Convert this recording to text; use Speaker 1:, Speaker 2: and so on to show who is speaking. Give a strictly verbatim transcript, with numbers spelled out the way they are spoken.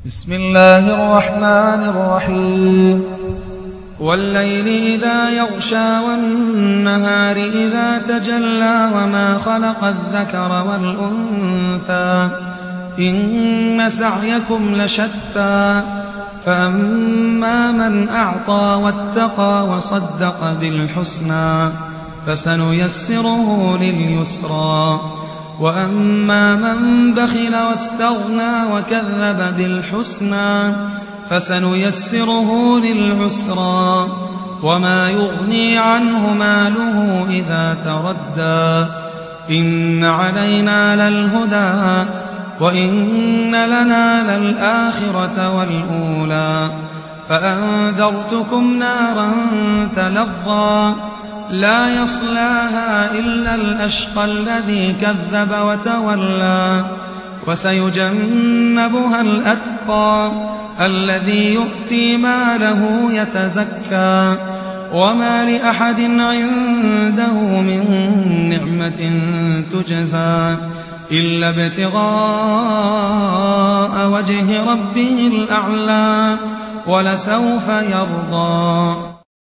Speaker 1: بسم الله الرحمن الرحيم والليل إذا يغشى والنهار إذا تجلى وما خلق الذكر والأنثى إن سعيكم لشتى فأما من أعطى واتقى وصدق بالحسنى فسنيسره لليسرى وأما من بخل واستغنى وكذب بالحسنى فسنيسره للعسرى وما يغني عنه ماله إذا تردى إن علينا للهدى وإن لنا للآخرة والأولى فأنذرتكم نارا تلظى لا يصلاها إلا الأشقى الذي كذب وتولى وسيجنبها الأتقى الذي يؤتي ماله يتزكى وما لأحد عنده من نعمة تجزى إلا ابتغاء وجه ربه الأعلى ولسوف يرضى.